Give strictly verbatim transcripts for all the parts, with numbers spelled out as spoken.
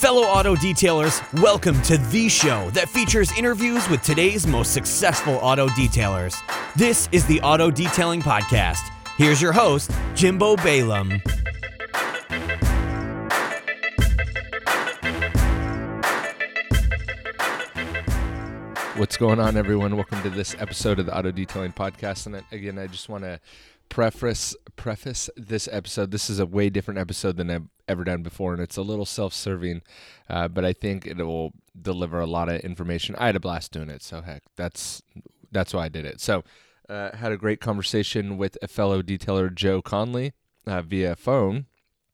Fellow auto detailers, welcome to the show that features interviews with today's most successful auto detailers. This is the Auto Detailing Podcast. Here's your host, Jimbo Balaam. What's going on, everyone? Welcome to this episode of the Auto Detailing Podcast. And again, I just want to preface preface this episode. This is a way different episode than I've ever done before, and it's a little self-serving, uh, but I think it will deliver a lot of information. I had a blast doing it, so heck, that's that's why I did it. So, uh, had a great conversation with a fellow detailer, Joe Conley, uh, via phone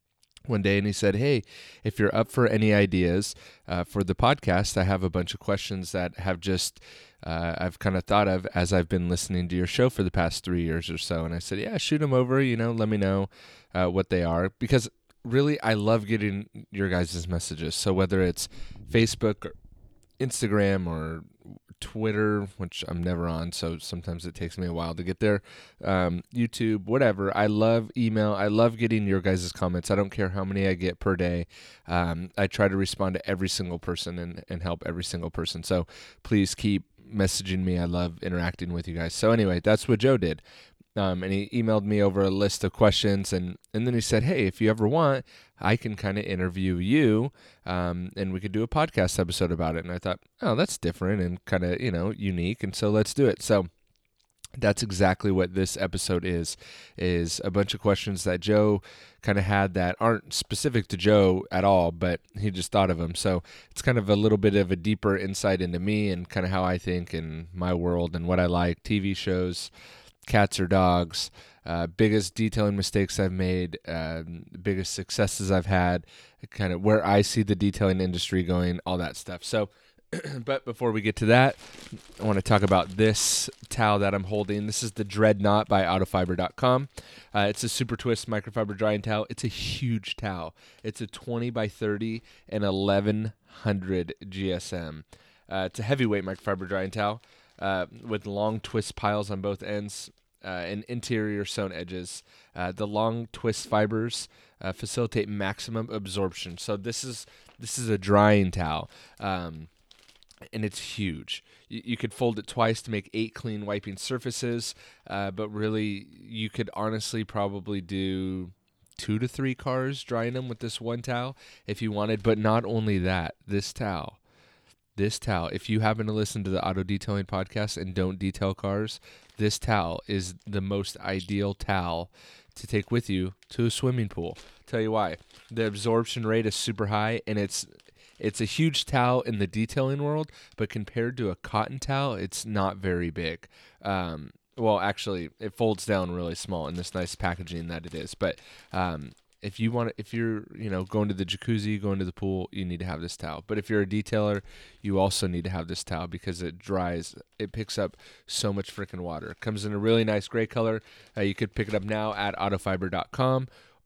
one day, and he said, hey, if you're up for any ideas uh, for the podcast, I have a bunch of questions that have just, uh, I've kind of thought of as I've been listening to your show for the past three years or so. And I said, yeah, shoot them over, you know, let me know uh, what they are, because really I love getting your guys' messages. So whether it's Facebook or Instagram or Twitter, which I'm never on, so sometimes it takes me a while to get there, um, YouTube, whatever. I love email. I love getting your guys' comments. I don't care how many I get per day. Um, I try to respond to every single person and, and help every single person. So please keep messaging me. I love interacting with you guys. So anyway, that's what Joe did. Um, and he emailed me over a list of questions, and, and then he said, hey, if you ever want, I can kind of interview you, um, and we could do a podcast episode about it. And I thought, oh, that's different and kind of, you know, unique, and so let's do it. So that's exactly what this episode is, is a bunch of questions that Joe kind of had that aren't specific to Joe at all, but he just thought of them. So it's kind of a little bit of a deeper insight into me and kind of how I think in my world and what I like, T V shows, cats or dogs, uh, biggest detailing mistakes I've made, uh, biggest successes I've had, kind of where I see the detailing industry going, all that stuff. So, but before we get to that, I want to talk about this towel that I'm holding. This is the Dreadnought by Autofiber dot com. Uh, it's a super twist microfiber drying towel. It's a huge towel. It's a twenty by thirty and eleven hundred G S M. Uh, it's a heavyweight microfiber drying towel uh, with long twist piles on both ends. Uh, and interior sewn edges. Uh, the long twist fibers uh, facilitate maximum absorption. So this is this is a drying towel, um, and it's huge. You, you could fold it twice to make eight clean wiping surfaces, uh, but really you could honestly probably do two to three cars drying them with this one towel if you wanted. But not only that, this towel. This towel, if you happen to listen to the Auto Detailing Podcast and don't detail cars, this towel is the most ideal towel to take with you to a swimming pool. Tell you why. The absorption rate is super high, and it's it's a huge towel in the detailing world, but compared to a cotton towel, it's not very big. Um, well, actually, it folds down really small in this nice packaging that it is, but um, If you want to, if you're, you know, going to the jacuzzi, going to the pool, you need to have this towel. But if you're a detailer, you also need to have this towel because it dries, it picks up so much freaking water. It comes in a really nice gray color. Uh, you could pick it up now at autofiber dot com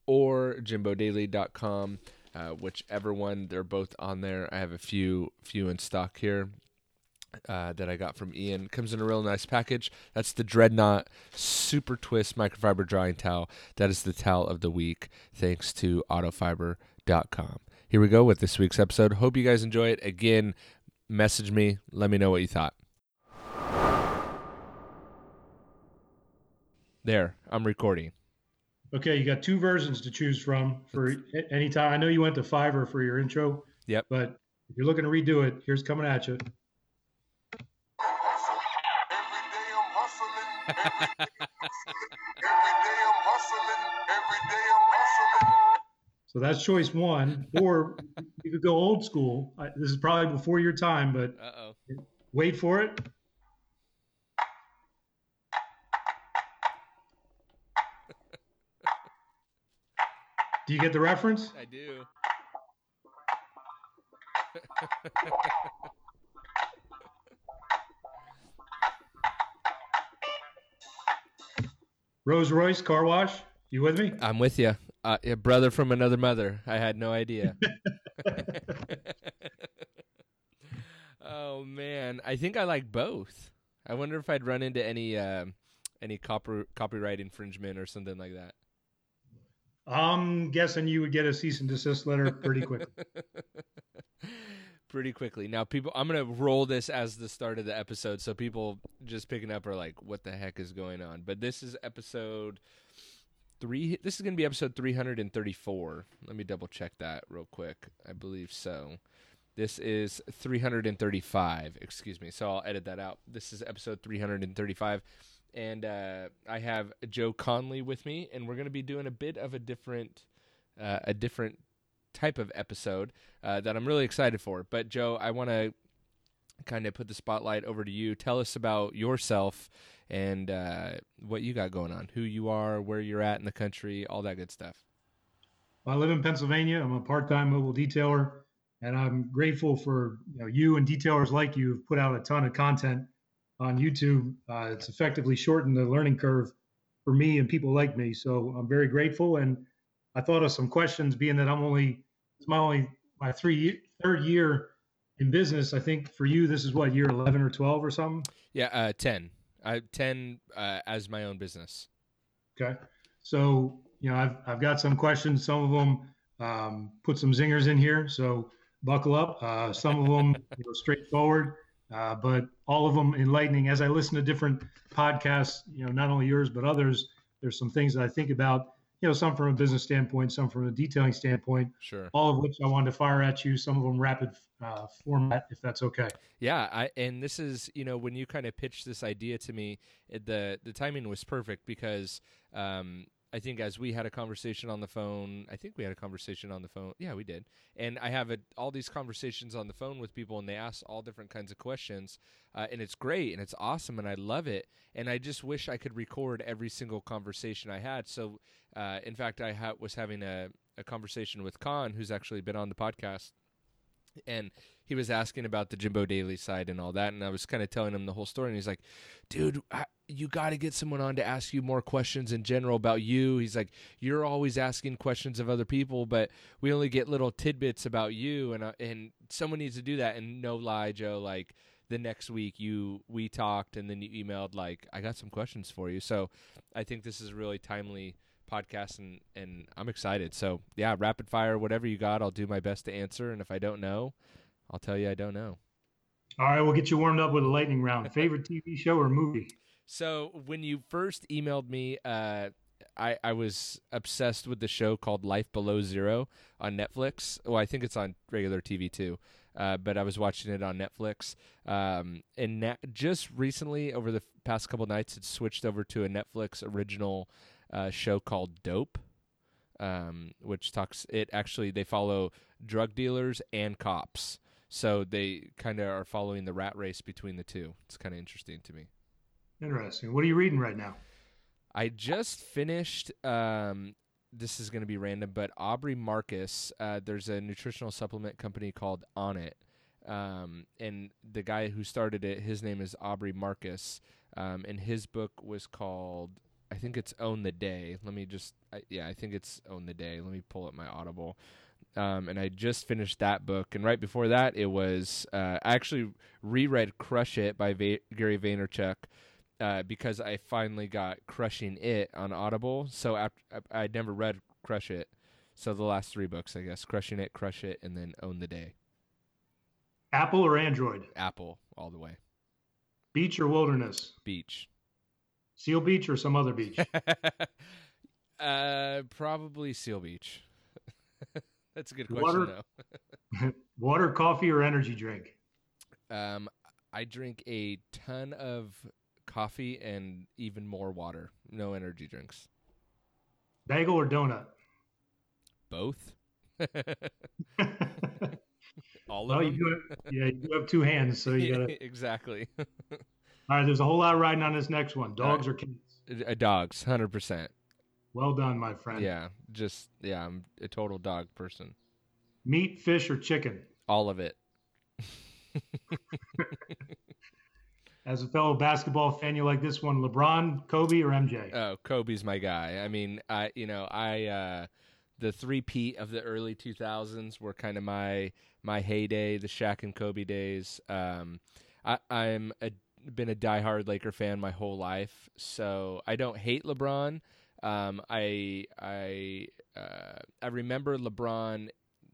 or jimbo daily dot com, uh, whichever one. They're both on there. I have a few, few in stock here. Uh, that I got from Ian. Comes in a real nice package. That's the Dreadnought Super Twist Microfiber Drying Towel. That is the towel of the week, thanks to autofiber dot com. Here we go with this week's episode. Hope you guys enjoy it. Again, message me. Let me know what you thought. There, I'm recording. Okay, you got two versions to choose from for any time. I know you went to Fiverr for your intro. Yep. But if you're looking to redo it, here's coming at you. So that's choice one. Or you could go old school. I, this is probably before your time, but Uh-oh. Wait for it. Do you get the reference? I do. Rolls Royce car wash. You with me? I'm with you. Uh, a brother from another mother. I had no idea. Oh man, I think I like both. I wonder if I'd run into any um, any copy, copyright infringement or something like that. I'm guessing you would get a cease and desist letter pretty quickly. pretty quickly. Now, people, I'm going to roll this as the start of the episode, so people just picking up are like, what the heck is going on? But this is episode three. This is going to be episode three hundred thirty-four. Let me double check that real quick. I believe so. This is three hundred thirty-five, excuse me. So I'll edit that out. This is episode three hundred thirty-five. And uh, I have Joe Conley with me, and we're going to be doing a bit of a different, uh, a different type of episode uh, that I'm really excited for. But Joe, I want to kind of put the spotlight over to you. Tell us about yourself and uh, what you got going on, who you are, where you're at in the country, all that good stuff. I live in Pennsylvania. I'm a part-time mobile detailer, and I'm grateful for you know you and detailers like you have put out a ton of content on YouTube. Uh, it's effectively shortened the learning curve for me and people like me. So I'm very grateful. And I thought of some questions, being that I'm only, it's my only, my three, third year in business. I think for you, this is what, year eleven or twelve or something? Yeah, uh, ten. I ten uh, as my own business. Okay. So, you know, I've, I've got some questions. Some of them um, put some zingers in here. So buckle up. Uh, some of them you know, straightforward. Uh, but all of them enlightening. As I listen to different podcasts, you know, not only yours but others, there's some things that I think about. You know, some from a business standpoint, some from a detailing standpoint. Sure. All of which I wanted to fire at you. Some of them rapid uh, format, if that's okay. Yeah, I and this is you know when you kind of pitched this idea to me, it, the the timing was perfect because. Um, I think as we had a conversation on the phone, I think we had a conversation on the phone. Yeah, we did. And I have a, all these conversations on the phone with people, and they ask all different kinds of questions. Uh, and it's great, and it's awesome, and I love it. And I just wish I could record every single conversation I had. So, uh, in fact, I ha- was having a, a conversation with Khan, who's actually been on the podcast. And he was asking about the Jimbo Daily side and all that, and I was kind of telling him the whole story, and he's like, dude, I, you got to get someone on to ask you more questions in general about you. He's like, you're always asking questions of other people, but we only get little tidbits about you, and uh, and someone needs to do that. And no lie, Joe, like the next week you we talked, and then you emailed, like, I got some questions for you. So I think this is a really timely podcast, and, and I'm excited. So, yeah, rapid fire, whatever you got, I'll do my best to answer, and if I don't know, I'll tell you I don't know. All right, we'll get you warmed up with a lightning round. Favorite T V show or movie? So when you first emailed me, uh, I, I was obsessed with the show called Life Below Zero on Netflix. Well, I think it's on regular T V too, uh, but I was watching it on Netflix. Um, and na- just recently, over the past couple nights, it switched over to a Netflix original uh, show called Dope, um, which talks. It actually they follow drug dealers and cops, so they kind of are following the rat race between the two. It's kind of interesting to me. Interesting. What are you reading right now? I just finished, um, this is going to be random, but Aubrey Marcus, uh, there's a nutritional supplement company called Onnit, um, and the guy who started it, his name is Aubrey Marcus, um, and his book was called, I think it's Own the Day. Let me just, I, yeah, I think it's Own the Day. Let me pull up my Audible. Um, and I just finished that book, and right before that, it was, uh, I actually reread Crush It by Va- Gary Vaynerchuk, Uh, because I finally got Crushing It on Audible. So after, I, I'd never read Crush It. So the last three books, I guess. Crushing It, Crush It, and then Own the Day. Apple or Android? Apple, all the way. Beach or wilderness? Beach. Seal Beach or some other beach? uh, probably Seal Beach. That's a good question, Water, though. Water, coffee, or energy drink? Um, I drink a ton of coffee and even more water. No energy drinks. Bagel or donut? Both. All of well, them. You do have, yeah, you do have two hands, so you gotta. Exactly. All right, there's a whole lot riding on this next one. Dogs right. or cats? Uh, dogs, one hundred percent. Well done, my friend. Yeah, just, yeah, I'm a total dog person. Meat, fish, or chicken? All of it. As a fellow basketball fan, you like this one, LeBron, Kobe, or M J? Oh, Kobe's my guy. I mean, I you know, I uh, the three-peat of the early two thousands were kind of my my heyday, the Shaq and Kobe days. Um, I, I'm a, been a diehard Laker fan my whole life, so I don't hate LeBron. Um, I I uh, I remember LeBron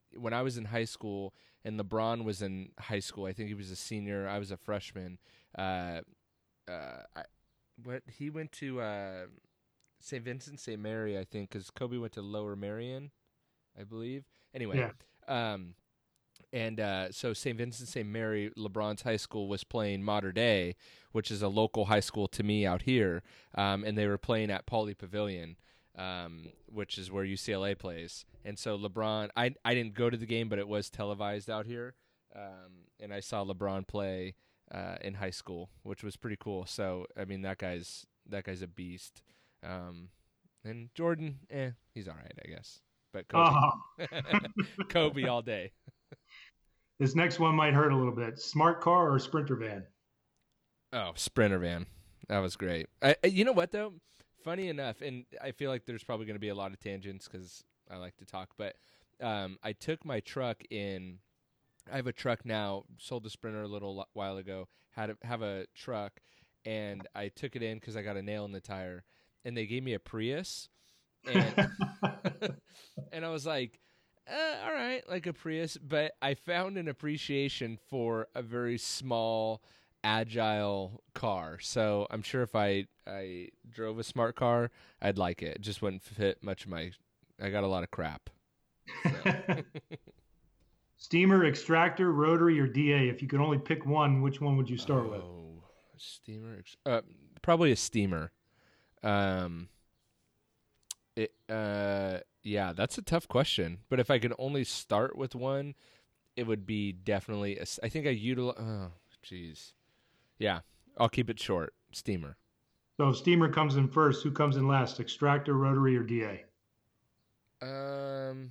when I was in high school and LeBron was in high school, I think he was a senior, I was a freshman. Uh, uh, I, what he went to uh, Saint Vincent, Saint Mary, I think, because Kobe went to Lower Merion, I believe. Anyway, Yeah. um, and uh, so Saint Vincent, Saint Mary, LeBron's high school was playing Mater Dei, which is a local high school to me out here, um, and they were playing at Pauley Pavilion, um, which is where U C L A plays. And so LeBron, I I didn't go to the game, but it was televised out here, um, and I saw LeBron play uh, in high school, which was pretty cool. So I mean, that guy's that guy's a beast. Um, and Jordan, eh, he's all right, I guess. But Kobe, Oh. Kobe all day. This next one might hurt a little bit. Smart car or Sprinter van? Oh, Sprinter van. That was great. I, you know what, though? Funny enough, and I feel like there's probably going to be a lot of tangents because I like to talk, but um, I took my truck in. I have a truck now, sold the Sprinter a little while ago, had a, have a truck, and I took it in because I got a nail in the tire, and they gave me a Prius, and, and I was like, Uh, all right, like a Prius, but I found an appreciation for a very small, agile car. So I'm sure if I I drove a smart car, I'd like it. It just wouldn't fit much of my. I got a lot of crap. So. Steamer, extractor, rotary, or D A? If you could only pick one, which one would you start oh, with? Oh, steamer. Uh, probably a steamer. Um. It. Uh. Yeah, that's a tough question. But if I could only start with one, it would be definitely. A, I think I utilize. Oh, jeez. Yeah, I'll keep it short. Steamer. So if steamer comes in first, who comes in last? Extractor, rotary, or D A? Um,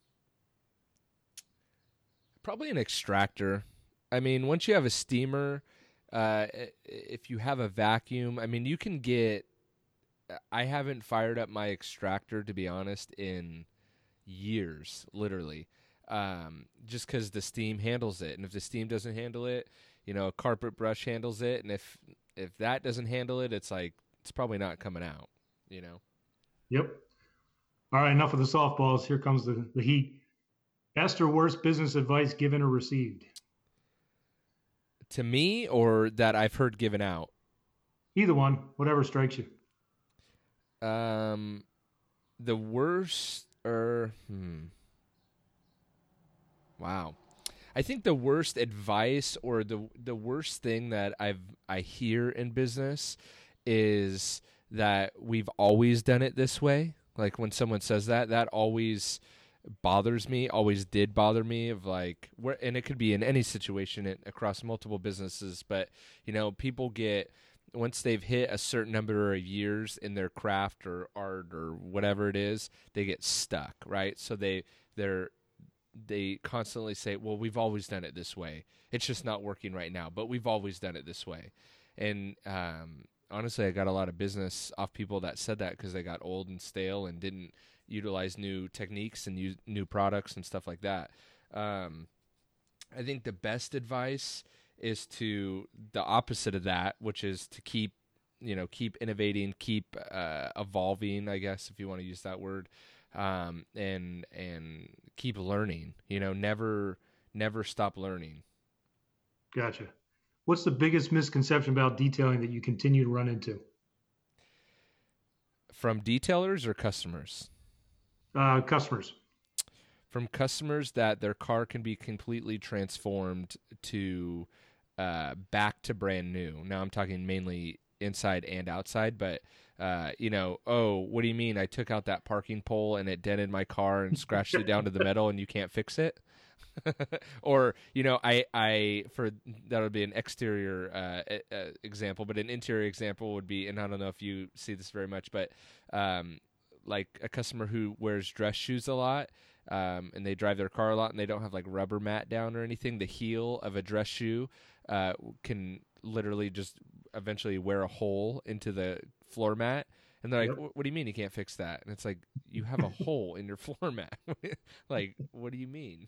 probably an extractor. I mean, once you have a steamer, uh, if you have a vacuum, I mean, you can get. I haven't fired up my extractor, to be honest, in years, literally, um, just because the steam handles it. And if the steam doesn't handle it, you know, a carpet brush handles it. And if if that doesn't handle it, it's like it's probably not coming out, you know? Yep. All right, enough of the softballs. Here comes the, the heat. Best or worst business advice given or received? To me, or that I've heard given out? Either one, whatever strikes you. Um, the worst, or hmm, wow, I think the worst advice or the the worst thing that I've I hear in business is that we've always done it this way. Like when someone says that, that always bothers me. Always did bother me. Of like, where, and it could be in any situation it, across multiple businesses. But you know, people get. Once they've hit a certain number of years in their craft or art or whatever it is, they get stuck, right? So they they're they constantly say, "Well, we've always done it this way. It's just not working right now, but we've always done it this way." And um, honestly, I got a lot of business off people that said that because they got old and stale and didn't utilize new techniques and use new products and stuff like that. Um, I think the best advice is to the opposite of that, which is to keep, you know, keep innovating, keep uh, evolving, I guess, if you want to use that word, um, and and keep learning. You know, never never stop learning. Gotcha. What's the biggest misconception about detailing that you continue to run into? From detailers or customers? Uh, customers. From customers that their car can be completely transformed to uh, back to brand new. Now I'm talking mainly inside and outside, but uh, you know, oh, what do you mean? I took out that parking pole and it dented my car and scratched it down to the metal, and you can't fix it? Or you know, I I for that would be an exterior uh, uh, example, but an interior example would be, and I don't know if you see this very much, but um, like a customer who wears dress shoes a lot. Um, and they drive their car a lot and they don't have like rubber mat down or anything, the heel of a dress shoe uh, can literally just eventually wear a hole into the floor mat. And they're like, yep. What do you mean you can't fix that? And it's like, you have a hole in your floor mat. Like, what do you mean?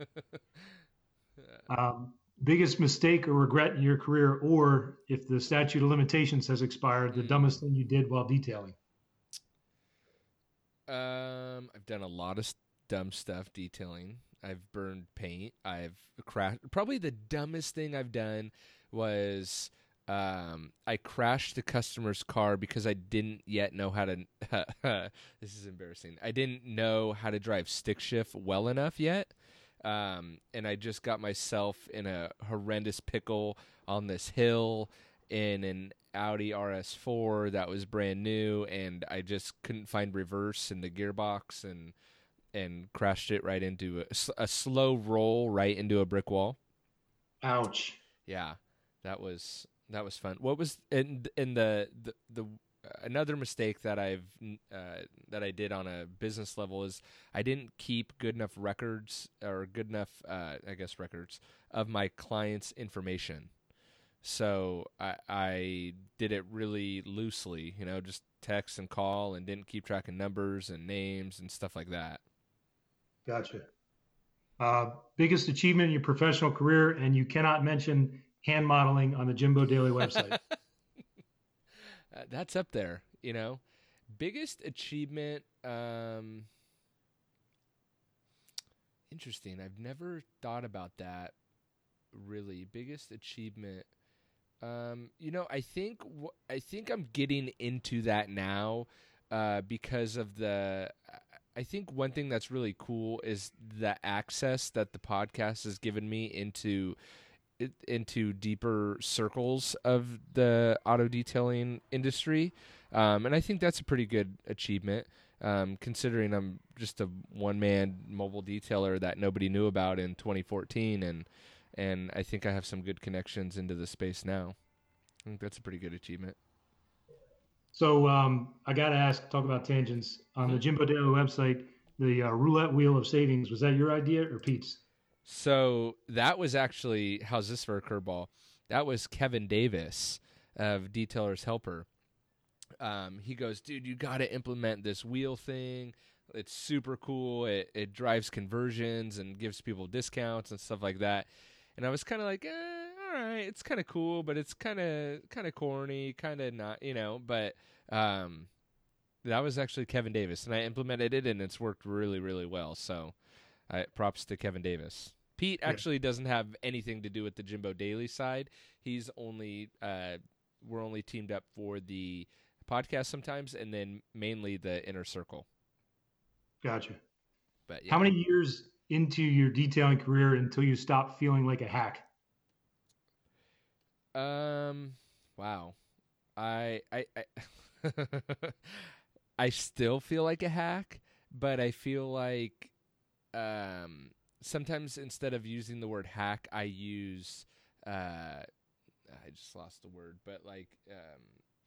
um, biggest mistake or regret in your career, or if the statute of limitations has expired, the mm. dumbest thing you did while detailing? Um, I've done a lot of st- dumb stuff detailing. I've burned paint. I've crashed. Probably the dumbest thing I've done was um, I crashed the customer's car because I didn't yet know how to. This is embarrassing. I didn't know how to drive stick shift well enough yet. Um, and I just got myself in a horrendous pickle on this hill in an Audi R S four that was brand new, and I just couldn't find reverse in the gearbox and and crashed it right into a, a slow roll right into a brick wall. Ouch. Yeah, that was that was fun. What was in in the the, the another mistake that I've uh, that I did on a business level is I didn't keep good enough records or good enough uh, I guess records of my clients' information. So I, I did it really loosely, you know, just text and call, and didn't keep track of numbers and names and stuff like that. Gotcha. Uh, biggest achievement in your professional career, and you cannot mention hand modeling on the Jimbo Daily website. uh, that's up there, you know. Biggest achievement, um, interesting. I've never thought about that, really. Biggest achievement. Um, you know, I think w- I think I'm getting into that now uh, because of the. I think one thing that's really cool is the access that the podcast has given me into into deeper circles of the auto detailing industry, um, and I think that's a pretty good achievement. Um, considering I'm just a one man mobile detailer that nobody knew about in twenty fourteen, and. And I think I have some good connections into the space now. I think that's a pretty good achievement. So um, I got to ask, talk about tangents. On mm-hmm. the Jimbo Daily website, the uh, roulette wheel of savings, was that your idea or Pete's? So that was actually, how's this for a curveball? That was Kevin Davis of Detailer's Helper. Um, he goes, dude, you got to implement this wheel thing. It's super cool. It, it drives conversions and gives people discounts and stuff like that. And I was kind of like, eh, all right, it's kind of cool, but it's kind of kind of corny, kind of not, you know. But um, that was actually Kevin Davis, and I implemented it, and it's worked really, really well. So I, props to Kevin Davis. Pete actually yeah. doesn't have anything to do with the Jimbo Daily side. He's only uh, we're only teamed up for the podcast sometimes, and then mainly the Inner Circle. Gotcha. But yeah. How many years into your detailing career until you stopped feeling like a hack? Um. Wow. I I I, I still feel like a hack, but I feel like um sometimes instead of using the word hack, I use uh I just lost the word, but like um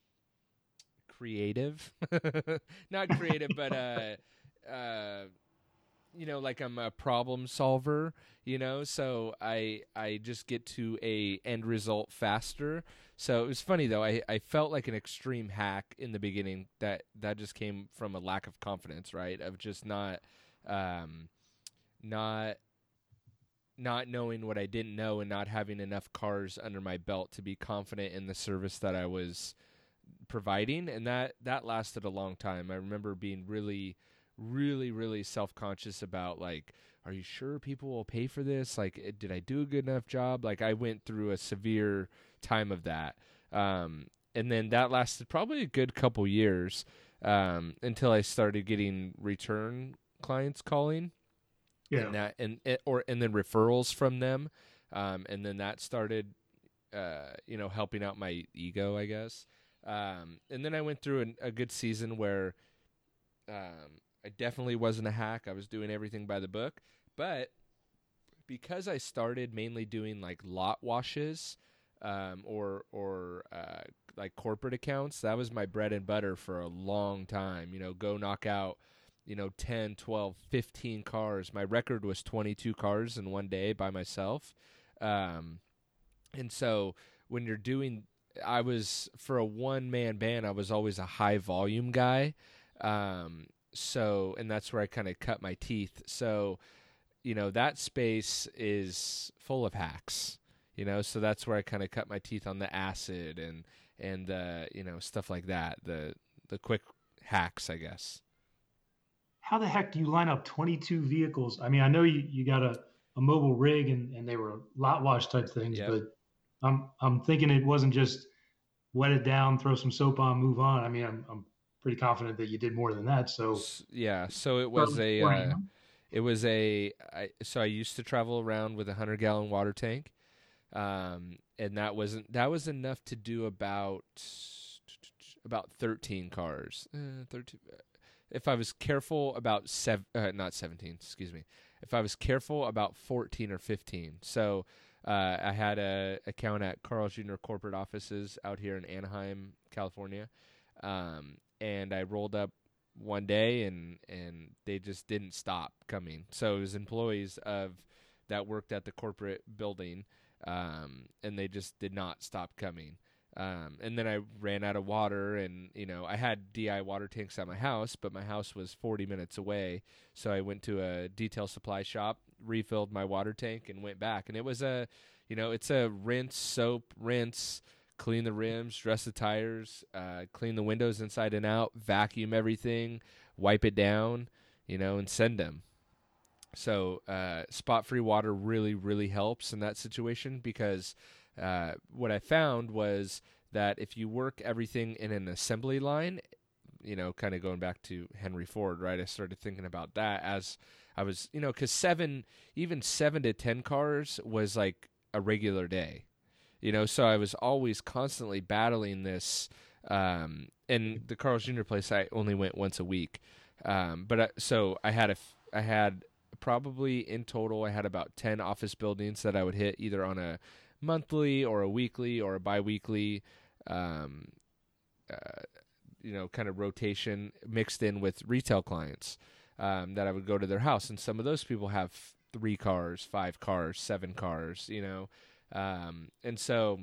creative, not creative, but uh. Uh, you know, like I'm a problem solver, you know, so I I just get to a end result faster. So it was funny though. I, I felt like an extreme hack in the beginning. That that just came from a lack of confidence, right? Of just not um not not knowing what I didn't know and not having enough cars under my belt to be confident in the service that I was providing, and that that lasted a long time. I remember being really really really self-conscious about like, are you sure people will pay for this? Like, did I do a good enough job? Like, I went through a severe time of that, um and then that lasted probably a good couple years, um until I started getting return clients calling, yeah and that and or and then referrals from them, um and then that started uh you know helping out my ego, I guess. Um and then I went through an, a good season where um I definitely wasn't a hack. I was doing everything by the book. But because I started mainly doing like lot washes, um, or or uh, like corporate accounts, that was my bread and butter for a long time. You know, go knock out, you know, ten, twelve, fifteen cars. My record was twenty-two cars in one day by myself. Um, and so when you're doing, I was, for a one-man band, I was always a high-volume guy. Um So, and that's where I kind of cut my teeth. So, you know, that space is full of hacks, you know, so that's where I kind of cut my teeth on the acid and, and, uh, you know, stuff like that. The, the quick hacks, I guess. how the heck do you line up twenty-two vehicles? I mean, I know you, you got a, a mobile rig and, and they were lot wash type things, Yep. but I'm I'm thinking it wasn't just wet it down, throw some soap on, move on. I mean, I'm I'm pretty confident that you did more than that. So S- yeah, so it was a uh, it was a I, so I used to travel around with a hundred gallon water tank, um, and that wasn't that was enough to do about about thirteen cars. Uh, thirteen. If I was careful, about seven, uh, not seventeen. Excuse me. If I was careful, about fourteen or fifteen. So uh, I had a account at Carl's Junior corporate offices out here in Anaheim, California, um, and I rolled up one day and and they just didn't stop coming. So it was employees of that worked at the corporate building, um, and they just did not stop coming. Um, and then I ran out of water, and you know I had D I water tanks at my house, but my house was forty minutes away. So I went to a detail supply shop, refilled my water tank, and went back. And it was a, you know, it's a rinse, soap, rinse, clean the rims, dress the tires, uh, clean the windows inside and out, vacuum everything, wipe it down, you know, and send them. So uh, spot-free water really, really helps in that situation because uh, what I found was that if you work everything in an assembly line, you know, kind of going back to Henry Ford, right? I started thinking about that as I was, you know, because seven, even seven to ten cars was like a regular day, you know, so I was always constantly battling this. Um, and the Carl's Junior place, I only went once a week. Um, but I, so I had a, I had probably in total, I had about ten office buildings that I would hit either on a monthly or a weekly or a biweekly, um, uh, you know, kind of rotation mixed in with retail clients um, that I would go to their house. And some of those people have three cars, five cars, seven cars, you know. Um, and so,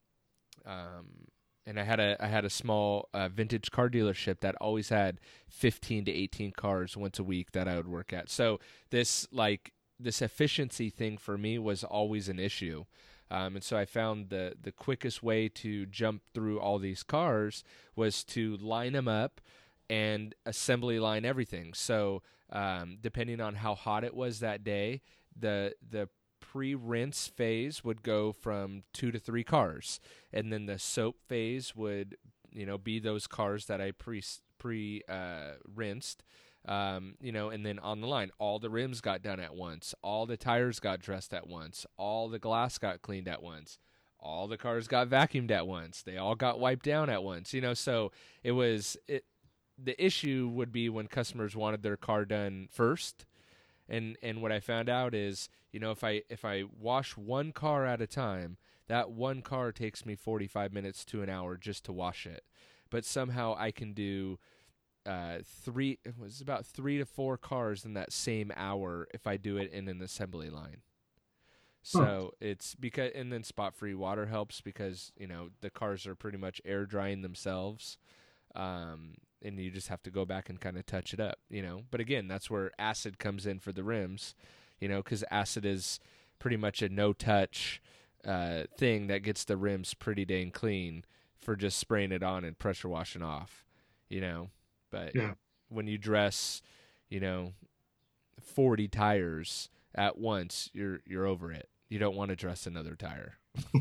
um, and I had a I had a small uh, vintage car dealership that always had fifteen to eighteen cars once a week that I would work at. So this like this efficiency thing for me was always an issue. Um, and so I found the, the quickest way to jump through all these cars was to line them up and assembly line everything. So um, depending on how hot it was that day, the the pre-rinse phase would go from two to three cars, and then the soap phase would, you know, be those cars that I pre pre uh, rinsed. Um, you know, and then on the line, all the rims got done at once, all the tires got dressed at once, all the glass got cleaned at once, all the cars got vacuumed at once, they all got wiped down at once, you know, so it was, it, the issue would be when customers wanted their car done first. And, and what I found out is, you know, if I, if I wash one car at a time, that one car takes me forty-five minutes to an hour just to wash it. But somehow I can do uh three it was about three to four cars in that same hour if I do it in an assembly line. So huh. It's because, and then spot free water helps because, you know, the cars are pretty much air drying themselves. Um and you just have to go back and kind of touch it up, you know. But again, that's where acid comes in for the rims, you know, because acid is pretty much a no touch uh thing that gets the rims pretty dang clean for just spraying it on and pressure washing off, you know. But yeah. When you dress, you know, forty tires at once, you're you're over it. You don't want to dress another tire.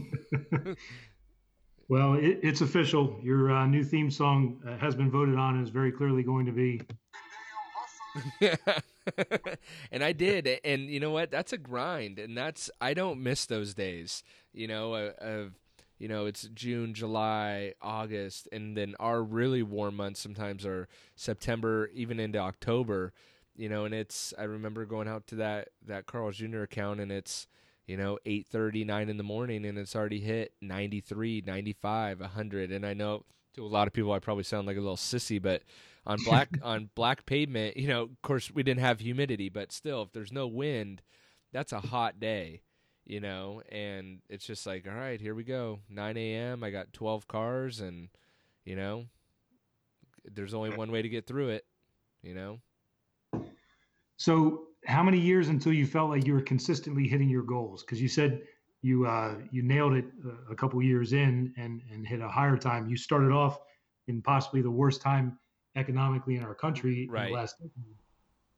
Well, it, it's official. Your uh, new theme song uh, has been voted on and is very clearly going to be. Yeah. And I did. And you know what? That's a grind. And that's, I don't miss those days, you know, of, of you know, it's June, July, August, and then our really warm months sometimes are September, even into October, you know, and it's, I remember going out to that, that Carl's Junior account and it's, you know, eight thirty, nine in the morning and it's already hit ninety-three, ninety-five, one hundred. And I know to a lot of people I probably sound like a little sissy, but on black, on black pavement, you know, of course we didn't have humidity, but still, if there's no wind, that's a hot day. You know, and it's just like, all right, here we go. nine a.m. I got twelve cars and, you know, there's only one way to get through it, you know. So how many years until you felt like you were consistently hitting your goals? Because you said you uh, you nailed it a couple years in and, and hit a higher time. You started off in possibly the worst time economically in our country right. in the last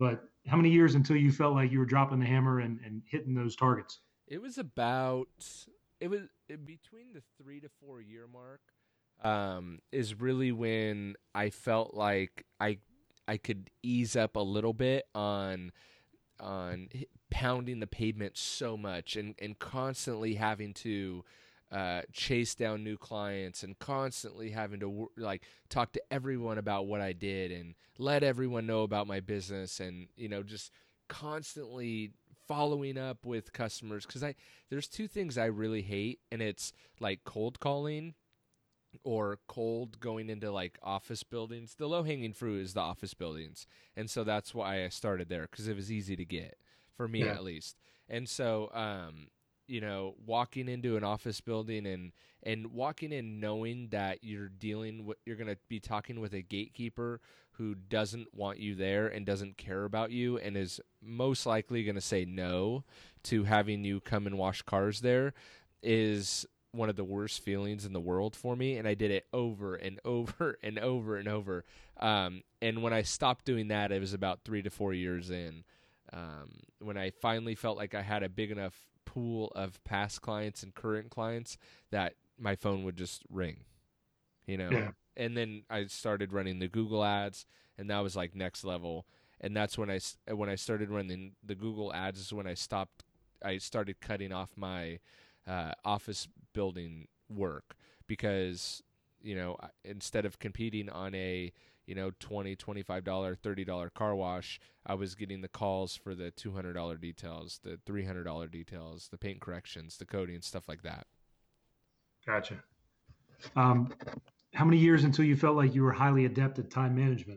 but how many years until you felt like you were dropping the hammer and, and hitting those targets? It was about it was between the three to four year mark. Um, is really when I felt like I I could ease up a little bit on on pounding the pavement so much and, and constantly having to uh, chase down new clients and constantly having to like talk to everyone about what I did and let everyone know about my business and, you know, just constantly following up with customers. Cause I, there's two things I really hate, and it's like cold calling or cold going into like office buildings. The low hanging fruit is the office buildings. And so that's why I started there, because it was easy to get for me, yeah. at least. And so, um, you know, walking into an office building and, and walking in knowing that you're dealing with, you're going to be talking with a gatekeeper who doesn't want you there and doesn't care about you and is most likely going to say no to having you come and wash cars there is one of the worst feelings in the world for me. And I did it over and over and over and over. Um, and when I stopped doing that, it was about three to four years in, um, when I finally felt like I had a big enough pool of past clients and current clients that my phone would just ring, you know? Yeah. And then I started running the Google ads, and that was like next level. And that's when I, when I started running the Google ads is when I stopped, I started cutting off my, uh, office building work, because, you know, instead of competing on a, you know, twenty dollars, twenty-five dollars, thirty dollars car wash, I was getting the calls for the two hundred dollars details, the three hundred dollars details, the paint corrections, the coating, stuff like that. Gotcha. Um, how many years until you felt like you were highly adept at time management?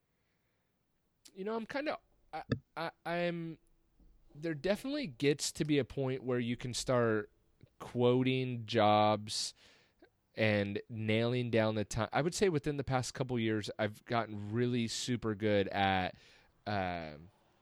You know, I'm kind of, I, I, I'm, there definitely gets to be a point where you can start quoting jobs and nailing down the time. I would say within the past couple years, I've gotten really super good at uh,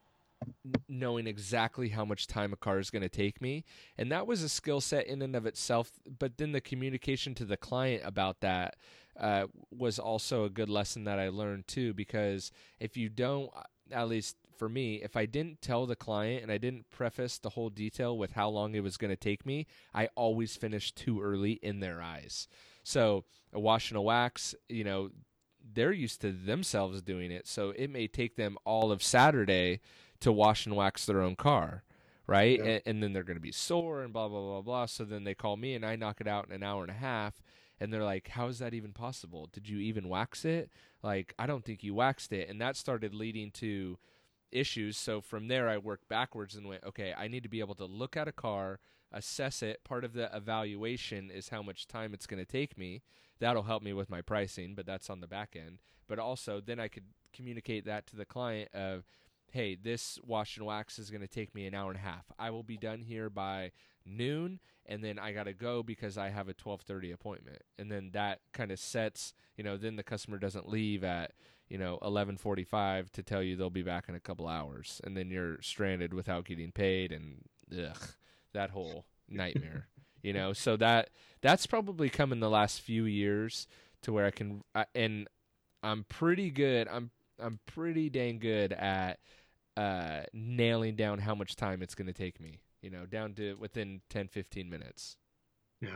knowing exactly how much time a car is going to take me. And that was a skill set in and of itself. But then the communication to the client about that uh, was also a good lesson that I learned too, because if you don't, at least for me, if I didn't tell the client and I didn't preface the whole detail with how long it was going to take me, I always finished too early in their eyes. So a wash and a wax, you know, they're used to themselves doing it. So it may take them all of Saturday to wash and wax their own car, right? Yeah. And, and then they're going to be sore and blah, blah, blah, blah. So then they call me and I knock it out in an hour and a half. And they're like, how is that even possible? Did you even wax it? Like, I don't think you waxed it. And that started leading to issues. So from there, I worked backwards and went, okay, I need to be able to look at a car, assess it. Part of the evaluation is how much time it's going to take me. That'll help me with my pricing, but that's on the back end. But also then I could communicate that to the client of, hey, this wash and wax is going to take me an hour and a half. I will be done here by noon, and then I got to go because I have a twelve thirty appointment. And then that kind of sets, you know, then the customer doesn't leave at, you know, eleven forty-five to tell you they'll be back in a couple hours. And then you're stranded without getting paid, and ugh, that whole nightmare, you know? So that, that's probably come in the last few years to where I can, I, and I'm pretty good. I'm, I'm pretty dang good at, uh, nailing down how much time it's going to take me, you know, down to within ten, fifteen minutes. Yeah.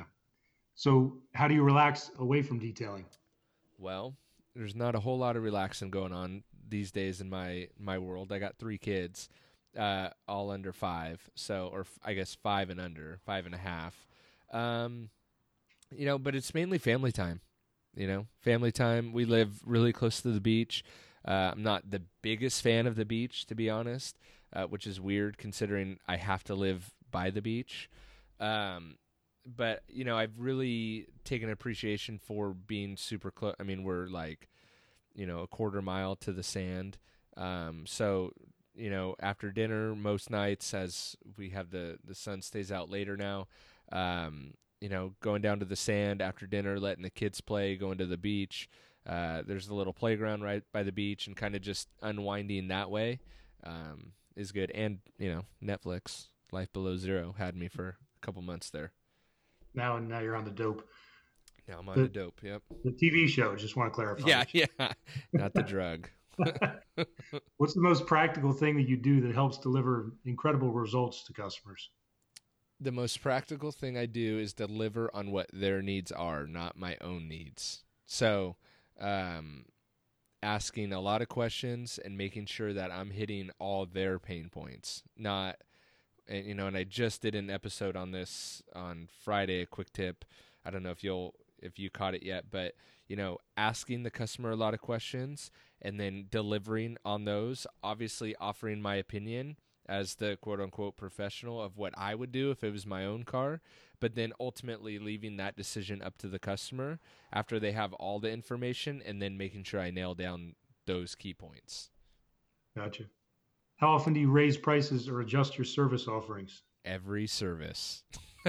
So how do you relax away from detailing? Well, there's not a whole lot of relaxing going on these days in my, my world. I got three kids, uh, all under five. So, or f- I guess five and under, five and a half. Um, you know, but it's mainly family time, you know, family time. We live really close to the beach. Uh, I'm not the biggest fan of the beach, to be honest, uh, which is weird considering I have to live by the beach. Um, but, you know, I've really taken appreciation for being super close. I mean, we're like, you know, a quarter mile to the sand. Um, so, you know, after dinner, most nights, as we have the, the sun stays out later now, um, you know, going down to the sand after dinner, letting the kids play, going to the beach. Uh, there's a little playground right by the beach, and kind of just unwinding that way um, is good. And, you know, Netflix, Life Below Zero, had me for a couple months there. Now and now you're on the dope. Now I'm on the, the dope, yep. The T V show, just want to clarify. Yeah, yeah, not the drug. What's the most practical thing that you do that helps deliver incredible results to customers? The most practical thing I do is deliver on what their needs are, not my own needs. So, um, asking a lot of questions and making sure that I'm hitting all their pain points, not, and, you know, and I just did an episode on this on Friday, a quick tip. I don't know if you'll, if you caught it yet, but, you know, asking the customer a lot of questions and then delivering on those, obviously offering my opinion as the quote-unquote professional of what I would do if it was my own car, but then ultimately leaving that decision up to the customer after they have all the information and then making sure I nail down those key points. Gotcha. How often do you raise prices or adjust your service offerings? Every service.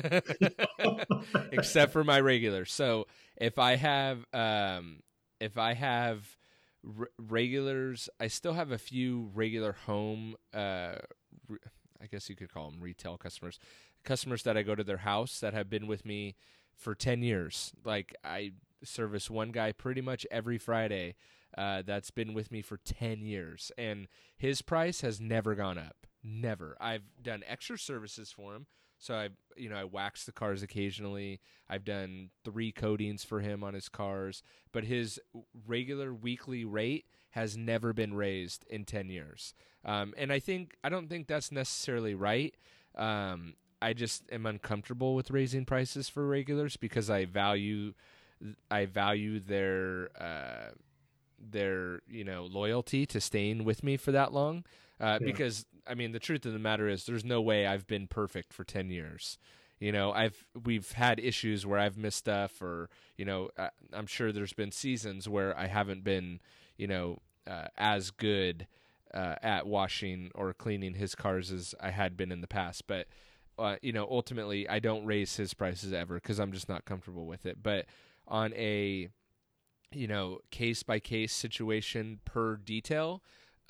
Except for my regular. So if I have um, if I have r- regulars, I still have a few regular home uh I guess you could call them retail customers, customers that I go to their house that have been with me for ten years. Like I service one guy pretty much every Friday uh, that's been with me for ten years, and his price has never gone up. Never. I've done extra services for him. So I, you know, I wax the cars occasionally. I've done three coatings for him on his cars, but his regular weekly rate has never been raised in ten years. Um, and I think I don't think that's necessarily right. Um, I just am uncomfortable with raising prices for regulars because I value, I value their. Uh, their you know loyalty to staying with me for that long uh, yeah. Because I mean the truth of the matter is there's no way I've been perfect for ten years. You know I've we've had issues where I've missed stuff, or you know I, I'm sure there's been seasons where I haven't been you know uh, as good uh, at washing or cleaning his cars as I had been in the past, but uh, you know ultimately I don't raise his prices ever because I'm just not comfortable with it. But on a you know, case by case situation per detail.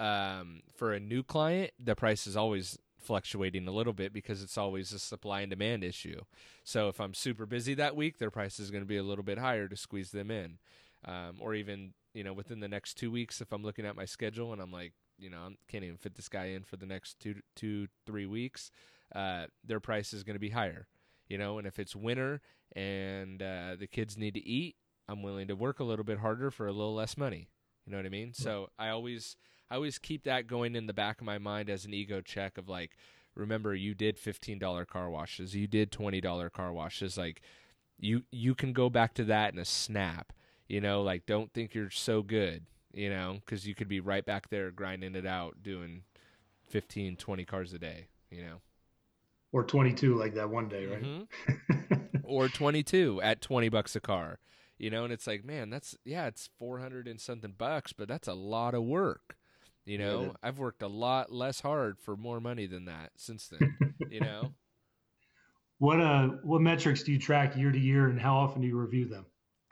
Um, for a new client, the price is always fluctuating a little bit because it's always a supply and demand issue. So if I'm super busy that week, their price is going to be a little bit higher to squeeze them in. Um, or even, you know, within the next two weeks, if I'm looking at my schedule and I'm like, you know, I can't even fit this guy in for the next two, two, three weeks, uh, their price is going to be higher. You know, and if it's winter and uh, the kids need to eat, I'm willing to work a little bit harder for a little less money. You know what I mean? So I always I always keep that going in the back of my mind as an ego check of like, remember, you did fifteen dollars car washes. You did twenty dollars car washes. Like, you you can go back to that in a snap. You know, like, don't think you're so good, you know, because you could be right back there grinding it out doing fifteen, twenty cars a day, you know. Or twenty-two like that one day, right? Mm-hmm. Or twenty-two at twenty bucks a car. You know, and it's like, man, that's, yeah, it's four hundred and something bucks, but that's a lot of work. You know, yeah, I've worked a lot less hard for more money than that since then, you know? What, uh, what metrics do you track year to year, and how often do you review them?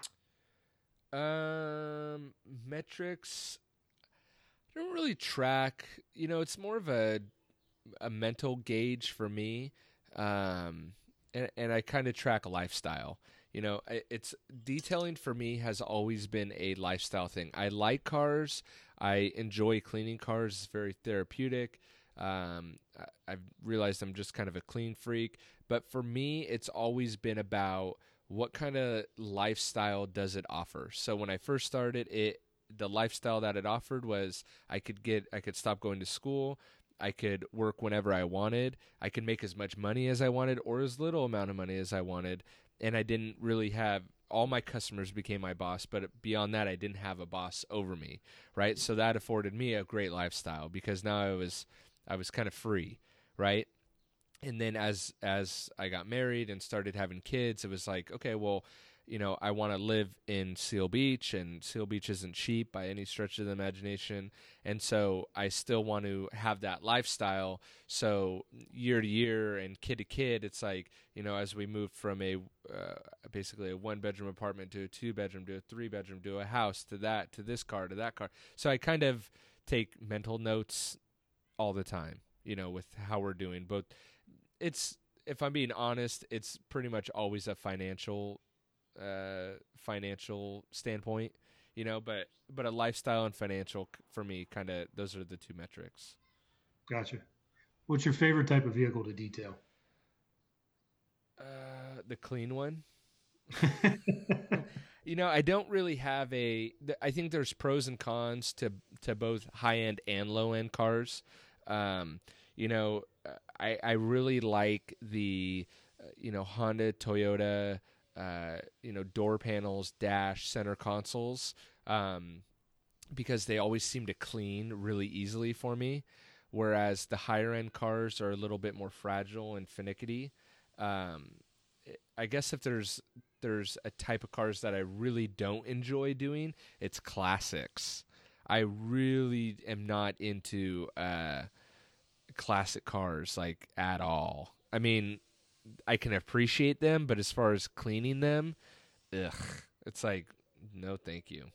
Um, metrics, I don't really track, you know, it's more of a, a mental gauge for me. Um, and, and I kind of track lifestyle. You know, it's detailing for me has always been a lifestyle thing. I like cars. I enjoy cleaning cars. It's very therapeutic. Um, I've realized I'm just kind of a clean freak. But for me, it's always been about what kind of lifestyle does it offer. So when I first started, it the lifestyle that it offered was I could get I could stop going to school. I could work whenever I wanted. I could make as much money as I wanted or as little amount of money as I wanted. And I didn't really have, all my customers became my boss, but beyond that, I didn't have a boss over me, right? So that afforded me a great lifestyle because now I was, I was kind of free, right? And then as as I got married and started having kids, it was like, okay, well, you know, I want to live in Seal Beach, and Seal Beach isn't cheap by any stretch of the imagination. And so I still want to have that lifestyle. So year to year and kid to kid, it's like, you know, as we moved from a uh, basically a one bedroom apartment to a two bedroom to a three bedroom to a house to that to this car to that car. So I kind of take mental notes all the time, you know, with how we're doing. But it's, if I'm being honest, it's pretty much always a financial uh, financial standpoint. you know, but but a lifestyle and financial for me, kind of those are the two metrics. Gotcha. What's your favorite type of vehicle to detail? Uh, the clean one. You know, I don't really have a. I think there's pros and cons to to both high end and low end cars. Um, you know, I I really like the, uh, you know, Honda, Toyota, uh, you know, door panels, dash, center consoles, um, because they always seem to clean really easily for me. Whereas the higher end cars are a little bit more fragile and finicky. Um, I guess if there's there's a type of cars that I really don't enjoy doing, it's classics. I really am not into uh, classic cars like at all. I mean, I can appreciate them, but as far as cleaning them, ugh, it's like no, thank you.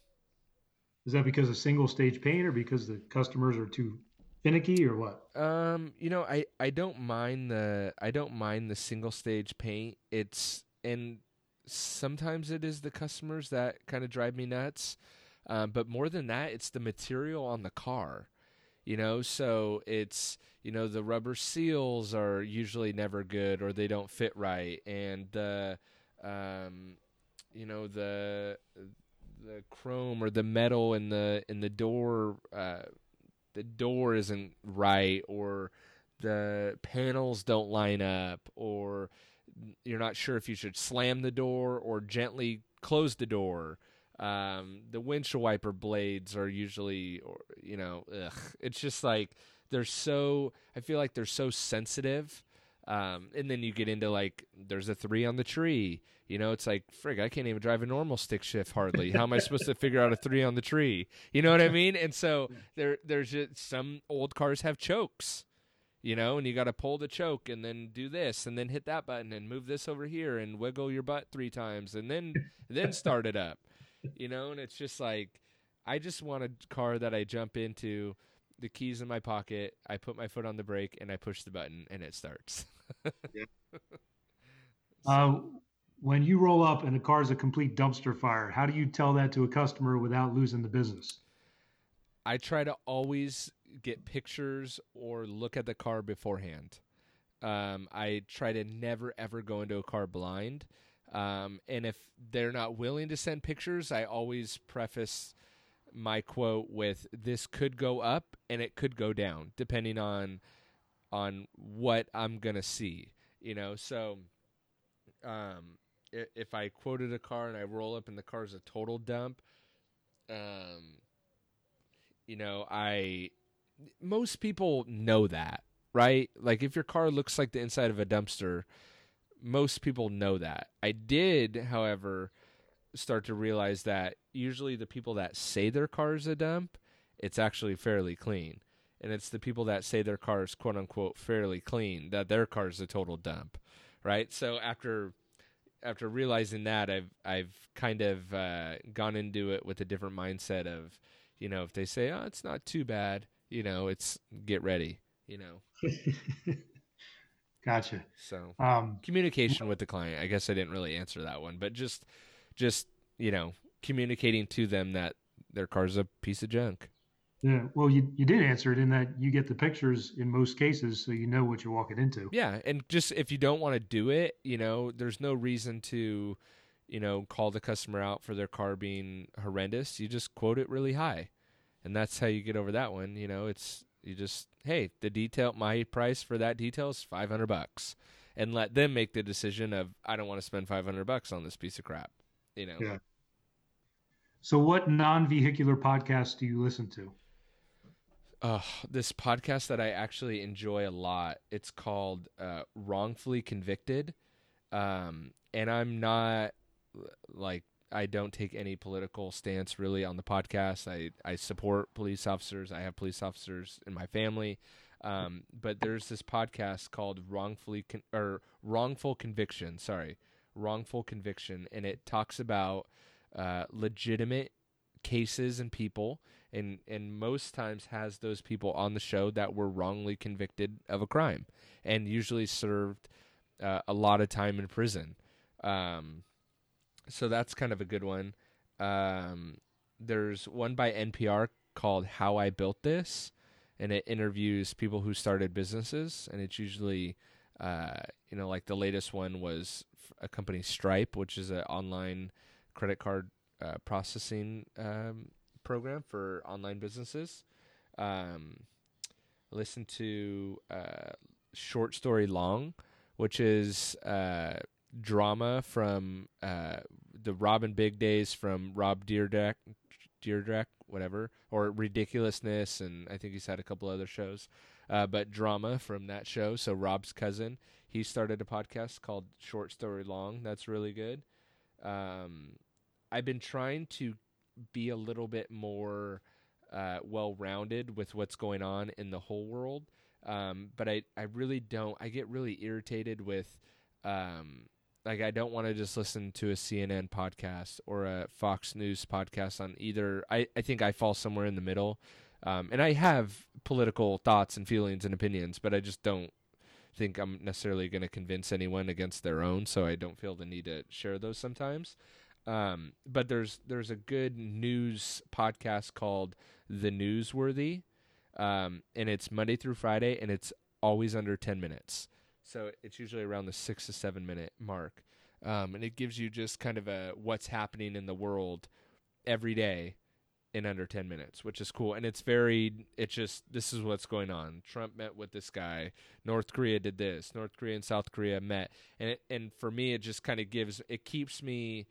Is that because of single stage paint, or because the customers are too finicky, or what? Um, you know, I, I don't mind the I don't mind the single stage paint. It's and sometimes it is the customers that kind of drive me nuts. Um, but more than that, it's the material on the car. You know, so it's, you know, the rubber seals are usually never good, or they don't fit right, and the um, you know, the the chrome or the metal in the in the door uh the door isn't right, or the panels don't line up, or you're not sure if you should slam the door or gently close the door. Um, the windshield wiper blades are usually, or, you know, ugh. It's just like they're so, I feel like they're so sensitive. Um, and then you get into like, there's a three on the tree. You know, it's like, frig, I can't even drive a normal stick shift hardly. How am I supposed to figure out a three on the tree? You know what I mean? And so there, there's just some old cars have chokes, you know, and you got to pull the choke and then do this and then hit that button and move this over here and wiggle your butt three times and then, then start it up, you know? And it's just like, I just want a car that I jump into, the keys in my pocket, I put my foot on the brake, and I push the button, and it starts. Yeah. uh, when you roll up and the car's a complete dumpster fire, how do you tell that to a customer without losing the business? I try to always get pictures or look at the car beforehand. Um, I try to never, ever go into a car blind. Um, and if they're not willing to send pictures, I always preface my quote with, this could go up and it could go down depending on on what I'm gonna see, you know. So um if I quoted a car and I roll up and the car's a total dump, um you know, I most people know that, right? Like if your car looks like the inside of a dumpster, most people know that. I did, however, start to realize that usually the people that say their car is a dump, it's actually fairly clean. And it's the people that say their car is quote unquote fairly clean that their car is a total dump, right? So after after realizing that, I've I've kind of uh, gone into it with a different mindset of, you know, if they say, oh, it's not too bad, you know, it's get ready, you know. Gotcha. So um, communication with the client. I guess I didn't really answer that one, but just just you know, communicating to them that their car's a piece of junk. Yeah, well, you you did answer it in that you get the pictures in most cases, so you know what you're walking into. Yeah, and just if you don't want to do it, you know, there's no reason to, you know, call the customer out for their car being horrendous. You just quote it really high, and that's how you get over that one. You know, it's you just, hey, the detail, my price for that detail is five hundred bucks, and let them make the decision of, I don't want to spend five hundred bucks on this piece of crap. You know. Yeah. So what non-vehicular podcasts do you listen to? Uh, this podcast that I actually enjoy a lot, it's called uh, Wrongfully Convicted. Um, and I'm not, like, I don't take any political stance really on the podcast. I, I support police officers. I have police officers in my family. Um, but there's this podcast called Wrongfully Con- or Wrongful Conviction, sorry, Wrongful Conviction. And it talks about uh, legitimate cases and people, and and most times has those people on the show that were wrongly convicted of a crime and usually served uh, a lot of time in prison. Um, so that's kind of a good one. Um, there's one by N P R called How I Built This, and it interviews people who started businesses, and it's usually, uh, you know, like the latest one was a company, Stripe, which is an online credit card uh, processing um, program for online businesses. Um, listen to uh, Short Story Long, which is uh, drama from uh, the Robin Big days from Rob Dyrdek, Dyrdek, whatever, or Ridiculousness, and I think he's had a couple other shows. Uh, but drama from that show. So Rob's cousin, he started a podcast called Short Story Long. That's really good. Um, I've been trying to be a little bit more uh, well-rounded with what's going on in the whole world. Um, but I, I really don't. I get really irritated with, um, like, I don't want to just listen to a C N N podcast or a Fox News podcast on either. I, I think I fall somewhere in the middle. Um, and I have political thoughts and feelings and opinions, but I just don't think I'm necessarily going to convince anyone against their own, so I don't feel the need to share those sometimes. Um, but there's there's a good news podcast called The Newsworthy, um, and it's Monday through Friday, and it's always under ten minutes. So it's usually around the six to seven minute mark, um, and it gives you just kind of a what's happening in the world every day in under ten minutes, which is cool. And it's very, it's just, this is what's going on. Trump met with this guy. North Korea did this. North Korea and South Korea met. And it, and for me, it just kind of gives, it keeps me,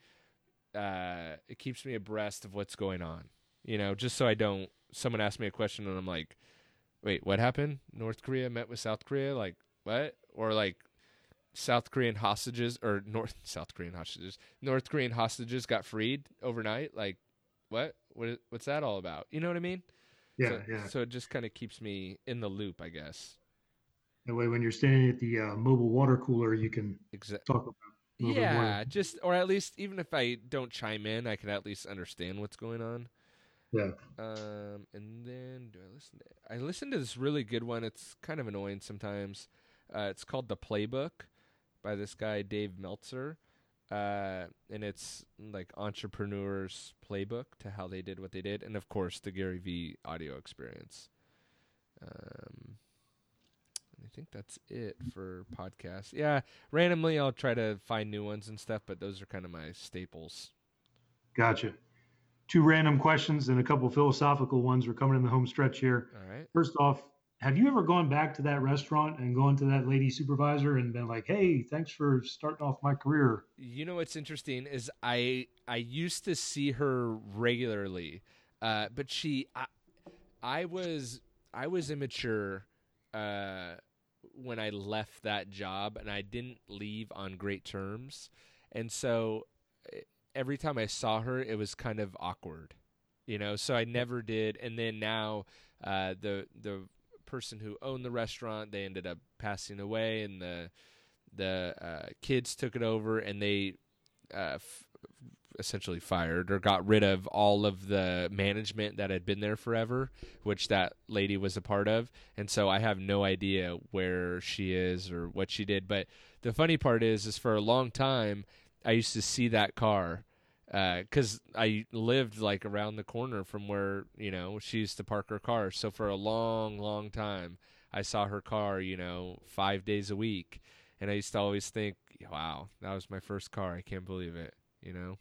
uh, it keeps me abreast of what's going on, you know, just so I don't, someone asks me a question and I'm like, wait, what happened? North Korea met with South Korea? Like, what? Or like South Korean hostages or North, South Korean hostages, North Korean hostages got freed overnight? Like, what? What? What's that all about? You know what I mean? Yeah, so, yeah. So it just kind of keeps me in the loop, I guess. That way, when you're standing at the uh, mobile water cooler, you can Exa- talk about it a little bit Yeah, more. just, or at least, even if I don't chime in, I can at least understand what's going on. Yeah. Um, and then, do I listen to I listen to this really good one. It's kind of annoying sometimes. Uh, it's called The Playbook by this guy, Dave Meltzer. Uh, and it's like entrepreneurs' playbook to how they did what they did, and of course the Gary Vee audio experience. Um, and I think that's it for podcasts. Yeah, randomly I'll try to find new ones and stuff, but those are kind of my staples. Gotcha. Two random questions and a couple philosophical ones. We're coming in the home stretch here. All right. First off, have you ever gone back to that restaurant and gone to that lady supervisor and been like, hey, thanks for starting off my career? You know what's interesting is I I used to see her regularly, uh, but she I, I was I was immature uh, when I left that job, and I didn't leave on great terms, and so every time I saw her, it was kind of awkward, you know. So I never did, and then now uh, the the person who owned the restaurant, they ended up passing away, and the the uh, kids took it over, and they uh, f- essentially fired or got rid of all of the management that had been there forever, which that lady was a part of. And so I have no idea where she is or what she did. But the funny part is, is for a long time, I used to see that car because uh, I lived like around the corner from where, you know, she used to park her car. So for a long, long time, I saw her car, you know, five days a week. And I used to always think, wow, that was my first car. I can't believe it, you know?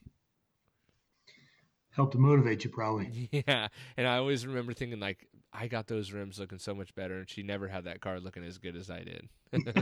Helped to motivate you, probably. Yeah. And I always remember thinking, like, I got those rims looking so much better, and she never had that car looking as good as I did.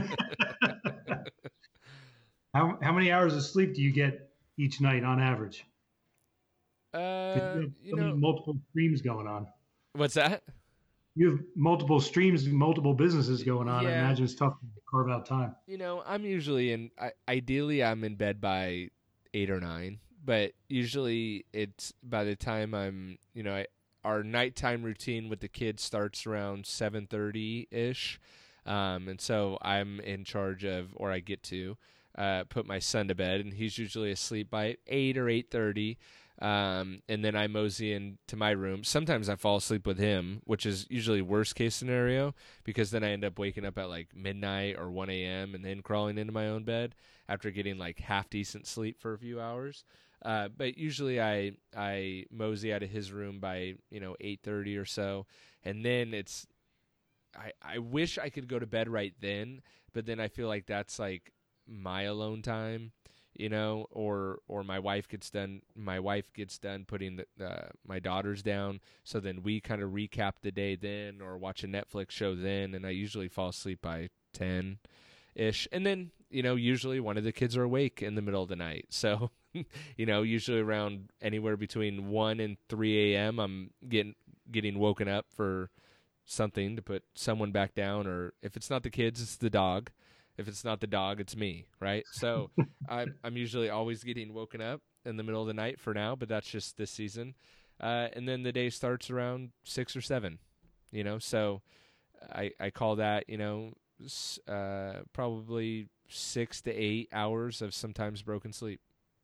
how, how many hours of sleep do you get each night on average? Uh, you, you know, multiple streams going on. What's that? You have multiple streams and multiple businesses going on. Yeah. I imagine it's tough to carve out time. You know, I'm usually in, I, ideally I'm in bed by eight or nine, but usually it's by the time I'm, you know, I, our nighttime routine with the kids starts around seven thirty-ish. Um, and so I'm in charge of, or I get to, uh, put my son to bed, and he's usually asleep by eight or eight thirty. Um, and then I mosey into my room. Sometimes I fall asleep with him, which is usually worst case scenario, because then I end up waking up at like midnight or one a.m. and then crawling into my own bed after getting like half decent sleep for a few hours. Uh, but usually I I mosey out of his room by, you know, eight thirty or so, and then it's I, I wish I could go to bed right then, but then I feel like that's like my alone time, you know, or or my wife gets done my wife gets done putting the, uh, my daughters down, so then we kind of recap the day then or watch a Netflix show then, and I usually fall asleep by ten ish, and then, you know, usually one of the kids are awake in the middle of the night, so you know, usually around anywhere between one and three a.m. I'm getting getting woken up for something to put someone back down, or if it's not the kids, it's the dog. If it's not the dog, it's me, right? So I'm I'm usually always getting woken up in the middle of the night for now, but that's just this season. Uh, and then the day starts around six or seven, you know. So I I call that, you know, uh, probably six to eight hours of sometimes broken sleep.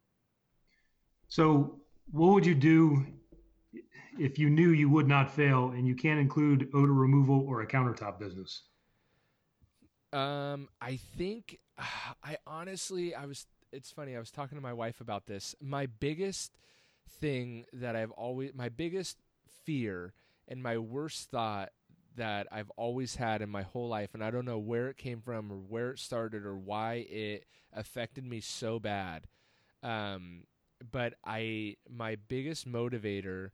So what would you do if you knew you would not fail and you can't include odor removal or a countertop business? Um, I think, I honestly, I was, it's funny, I was talking to my wife about this. My biggest thing that I've always, my biggest fear and my worst thought that I've always had in my whole life, and I don't know where it came from or where it started or why it affected me so bad. Um, but I, my biggest motivator,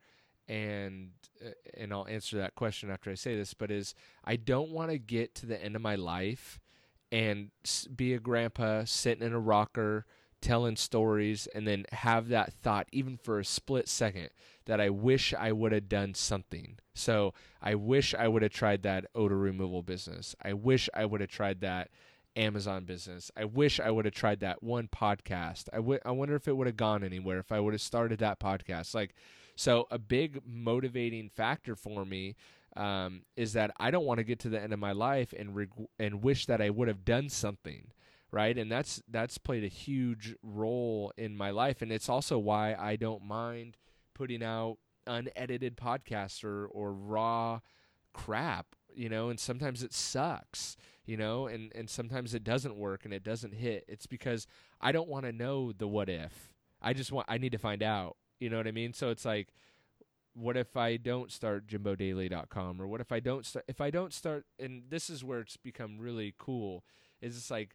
and uh, and I'll answer that question after I say this, but is I don't want to get to the end of my life and be a grandpa sitting in a rocker telling stories and then have that thought, even for a split second, that I wish I would have done something. So I wish I would have tried that odor removal business. I wish I would have tried that Amazon business. I wish I would have tried that one podcast. I, w- I wonder if it would have gone anywhere if I would have started that podcast. Like, so a big motivating factor for me um, is that I don't want to get to the end of my life and reg- and wish that I would have done something, right? And that's that's played a huge role in my life, and it's also why I don't mind putting out unedited podcasts or or raw crap, you know, and sometimes it sucks, you know, and, and sometimes it doesn't work and it doesn't hit. It's because I don't want to know the what if. I just want, I need to find out, you know what I mean? So it's like, what if I don't start Jimbo Daily dot com, or what if I don't start, if I don't start, and this is where it's become really cool, is it's like,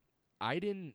I didn't,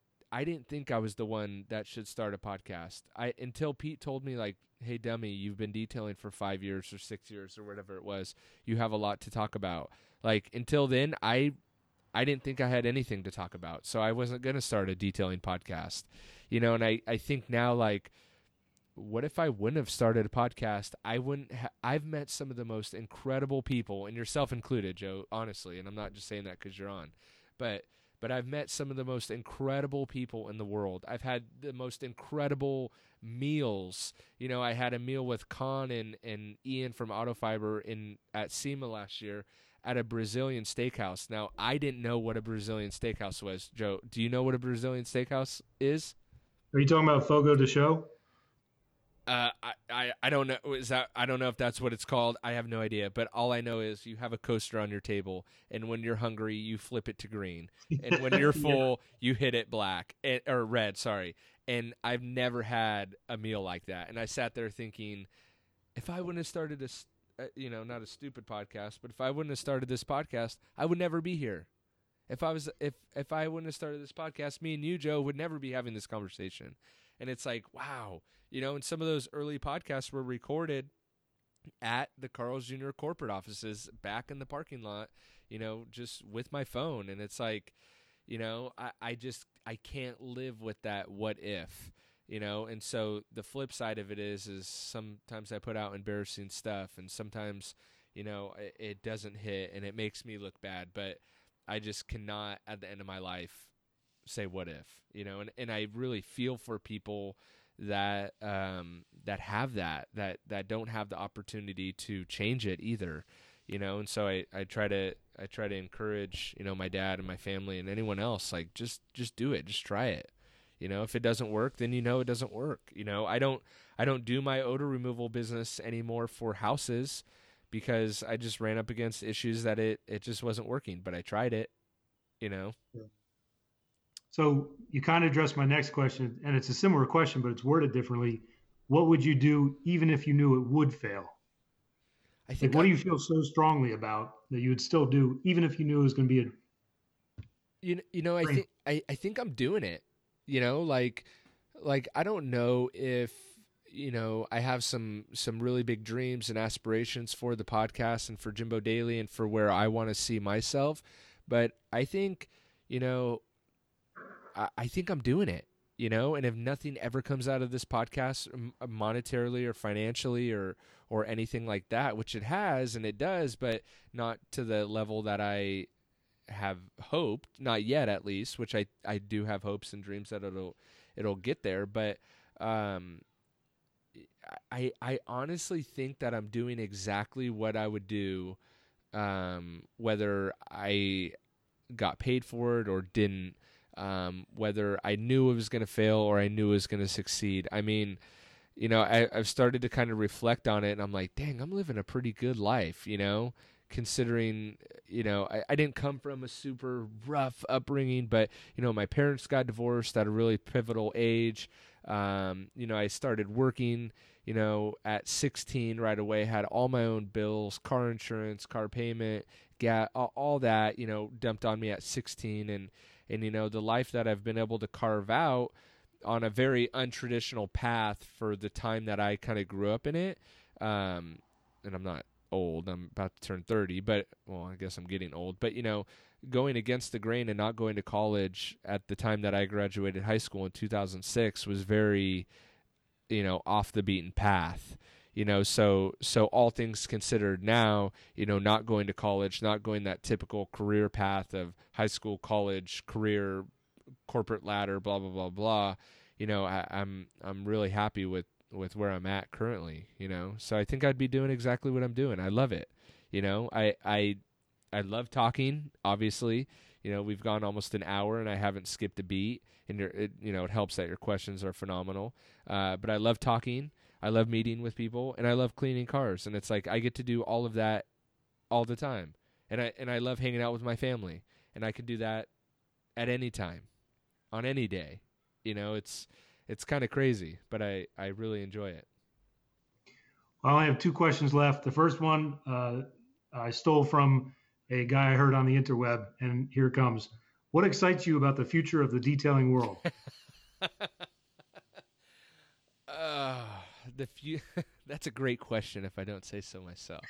I didn't think I was the one that should start a podcast. I until Pete told me, like, hey, dummy, you've been detailing for five years or six years or whatever it was. You have a lot to talk about. Like, until then, I I didn't think I had anything to talk about. So I wasn't going to start a detailing podcast. You know, and I, I think now, like, what if I wouldn't have started a podcast? I wouldn't ha- I've met some of the most incredible people, and yourself included, Joe, honestly, and I'm not just saying that because you're on. But But I've met some of the most incredible people in the world. I've had the most incredible meals. You know, I had a meal with Con and, and Ian from Autofiber in at SEMA last year at a Brazilian steakhouse. Now, I didn't know what a Brazilian steakhouse was. Joe, do you know what a Brazilian steakhouse is? Are you talking about Fogo de Chão? Uh, I, I, I don't know. Is that I don't know if that's what it's called. I have no idea. But all I know is you have a coaster on your table, and when you're hungry, you flip it to green, and when you're full, yeah. you hit it black and, or red. Sorry. And I've never had a meal like that. And I sat there thinking, if I wouldn't have started this, uh, you know, not a stupid podcast, but if I wouldn't have started this podcast, I would never be here. If I was, if if I wouldn't have started this podcast, me and you, Joe, would never be having this conversation. And it's like, wow, you know, and some of those early podcasts were recorded at the Carl's Junior corporate offices back in the parking lot, you know, just with my phone. And it's like, you know, I, I just, I can't live with that what if, you know. And so the flip side of it is, is sometimes I put out embarrassing stuff, and sometimes, you know, it, it doesn't hit and it makes me look bad. But I just cannot, at the end of my life, say what if, you know, and, and I really feel for people that um that have that that that don't have the opportunity to change it either, you know. And so I I try to I try to encourage, you know, my dad and my family and anyone else, like, just just do it, just try it, You know, if it doesn't work, then you know it doesn't work. You know, I don't I don't do my odor removal business anymore for houses because I just ran up against issues that it, it just wasn't working, but I tried it, you know. So you kind of addressed my next question, and it's a similar question, but it's worded differently. What would you do even if you knew it would fail? I think like, what I, do you feel so strongly about that you would still do even if you knew it was going to be a you, you know, I think I, I think I'm doing it. You know, like, like I don't know if, you know, I have some, some really big dreams and aspirations for the podcast and for Jimbo Daily and for where I want to see myself. But I think, you know, I, I think I'm doing it, you know, and if nothing ever comes out of this podcast monetarily or financially or, or anything like that, which it has and it does, but not to the level that I have hoped, not yet at least, which I, I do have hopes and dreams that it'll it'll get there, but um, I I honestly think that I'm doing exactly what I would do um, whether I got paid for it or didn't, um, whether I knew it was going to fail or I knew it was going to succeed. I mean, you know, I, I've started to kind of reflect on it, and I'm like, dang, I'm living a pretty good life, you know, considering, you know, I, I didn't come from a super rough upbringing, but, you know, my parents got divorced at a really pivotal age. Um, you know, I started working, you know, at sixteen right away, had all my own bills, car insurance, car payment, gas, all, all that, you know, dumped on me at sixteen. And, and, you know, the life that I've been able to carve out on a very untraditional path for the time that I kind of grew up in it. Um, and I'm not old, I'm about to turn thirty, but well, I guess I'm getting old, but you know, going against the grain and not going to college at the time that I graduated high school in two thousand six was very, you know, off the beaten path, you know, so, so all things considered now, you know, not going to college, not going that typical career path of high school, college, career, corporate ladder, blah, blah, blah, blah, you know, I, I'm, I'm really happy with, with where I'm at currently, you know, so I think I'd be doing exactly what I'm doing. I love it. You know, I, I, I love talking, obviously, you know, we've gone almost an hour and I haven't skipped a beat, and it, you know, it helps that your questions are phenomenal. Uh, but I love talking. I love meeting with people, and I love cleaning cars. And it's like, I get to do all of that all the time. And I, and I love hanging out with my family, and I can do that at any time, on any day. You know, it's, It's kind of crazy, but I, I really enjoy it. I only have two questions left. The first one uh, I stole from a guy I heard on the interweb, and here it comes. What excites you about the future of the detailing world? uh, the few, That's a great question if I don't say so myself.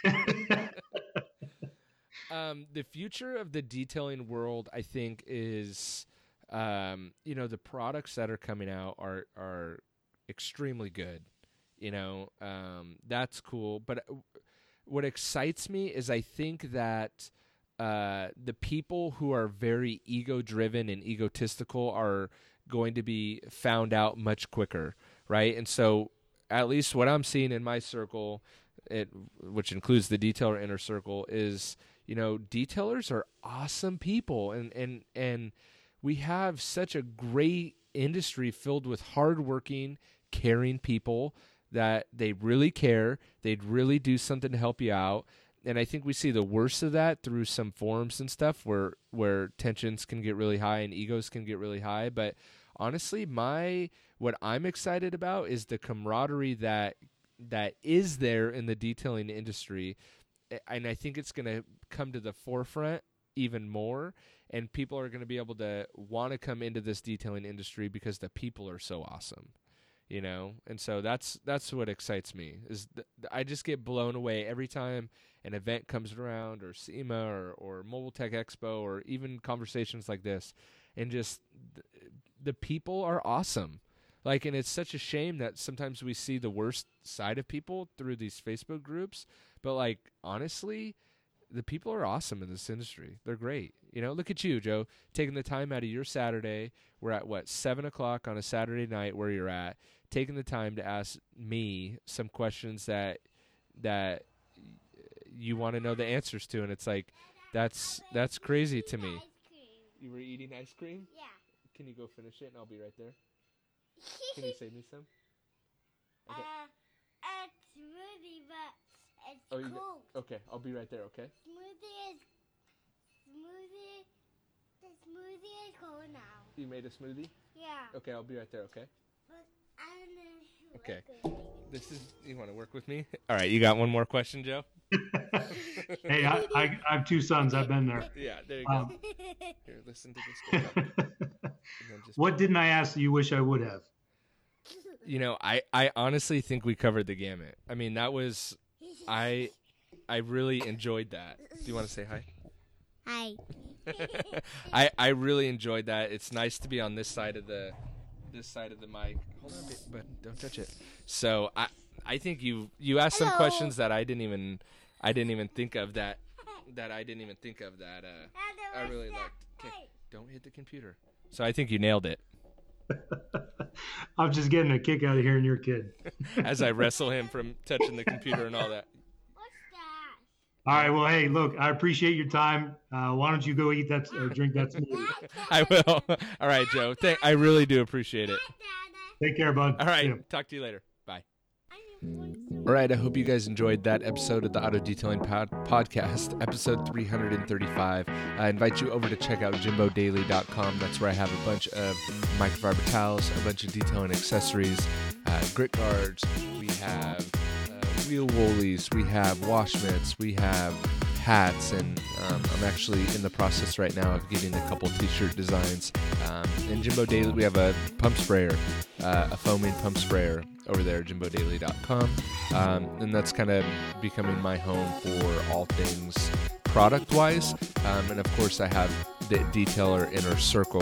um, the future of the detailing world, I think, is... Um, you know, the products that are coming out are, are extremely good, you know, um, that's cool. But what excites me is I think that, uh, the people who are very ego driven and egotistical are going to be found out much quicker. Right. And so at least what I'm seeing in my circle, it, which includes the detailer inner circle, is, you know, detailers are awesome people, and, and, and, we have such a great industry filled with hardworking, caring people that they really care. They'd really do something to help you out. And I think we see the worst of that through some forums and stuff where, where tensions can get really high and egos can get really high. But honestly, my what I'm excited about is the camaraderie that that is there in the detailing industry. And I think it's going to come to the forefront even more, and people are going to be able to want to come into this detailing industry because the people are so awesome, you know? And so that's, that's what excites me, is th- I just get blown away every time an event comes around, or SEMA, or, or Mobile Tech Expo, or even conversations like this. And just th- the people are awesome. Like, and it's such a shame that sometimes we see the worst side of people through these Facebook groups, but like, honestly, the people are awesome in this industry. They're great. You know, look at you, Joe, taking the time out of your Saturday. We're at, what, seven o'clock on a Saturday night where you're at, taking the time to ask me some questions that that you want to know the answers to. And it's like, that's that's crazy to me. You were eating ice cream? Yeah. Can you go finish it, and I'll be right there? Can you save me some? Okay. Uh, it's smoothie, but it's Oh, you cold. got, okay, I'll be right there, okay? Smoothie is smoothie. The smoothie is cold now. You made a smoothie? Yeah. Okay, I'll be right there, okay? But I don't know. Okay. This is, you want to work with me? All right, you got one more question, Joe? Hey, I, I, I have two sons. I've been there. Yeah, there you Um, go. Here, listen to this. Go back. And then just- What didn't I ask that you wish I would have? You know, I, I honestly think we covered the gamut. I mean, that was, I I really enjoyed that. Do you want to say hi? Hi. I I really enjoyed that. It's nice to be on this side of the this side of the mic. Hold on, babe, but don't touch it. So I I think you you asked some Hello. questions that I didn't even I didn't even think of that that I didn't even think of that uh, I really liked. Okay, don't hit the computer. So I think you nailed it. I'm just getting a kick out of hearing your kid. As I wrestle him from touching the computer and all that. What's that? All right. Well, hey, look, I appreciate your time. Uh, why don't you go eat that or drink that smoothie? I will. All right, Joe. Thank, I really do appreciate it. Take care, bud. All right. See ya. Talk to you later. Bye. I'm All right, I hope you guys enjoyed that episode of the Auto Detailing pod- Podcast, episode three hundred thirty-five. I invite you over to check out jimbo daily dot com. That's where I have a bunch of microfiber towels, a bunch of detailing accessories, uh, grit guards. We have uh, wheel woolies. We have wash mitts. We have hats, and um, I'm actually in the process right now of getting a couple t-shirt designs. Um, in Jimbo Daily, we have a pump sprayer, uh, a foaming pump sprayer over there at jimbo daily dot com. Um, and that's kind of becoming my home for all things product-wise. Um, and of course, I have the Detailer Inner Circle.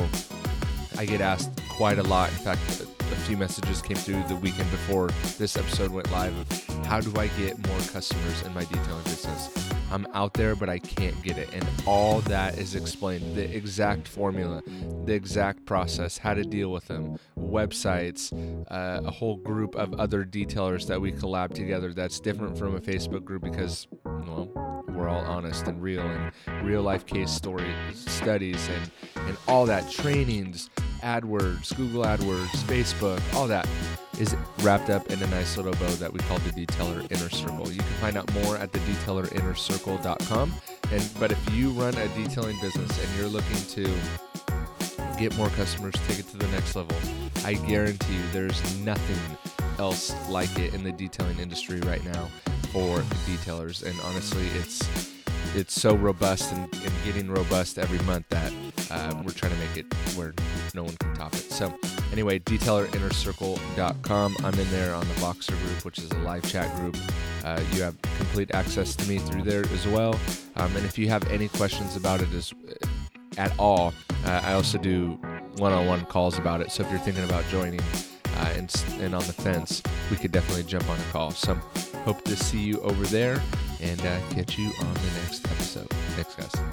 I get asked quite a lot. In fact, a, a few messages came through the weekend before this episode went live of how do I get more customers in my detailing business? I'm out there, but I can't get it. And all that is explained, the exact formula, the exact process, how to deal with them, websites, uh, a whole group of other detailers that we collab together that's different from a Facebook group because, well, we're all honest and real, and real life case stories, studies, and, and all that, trainings, AdWords, Google AdWords, Facebook, all that is wrapped up in a nice little bow that we call the Detailer Inner Circle. You can find out more at the detailer inner circle dot com. And but if you run a detailing business and you're looking to get more customers, take it to the next level, I guarantee you there's nothing else like it in the detailing industry right now for detailers. And honestly, it's it's so robust and, and getting robust every month that uh, we're trying to make it where no one can top it. So anyway, detailer inner circle dot com. I'm in there on the Voxer group, which is a live chat group. Uh, you have complete access to me through there as well. Um, and if you have any questions about it as, at all, uh, I also do one-on-one calls about it. So if you're thinking about joining uh, and, and on the fence, we could definitely jump on a call. So hope to see you over there and uh, catch you on the next episode. Thanks, guys.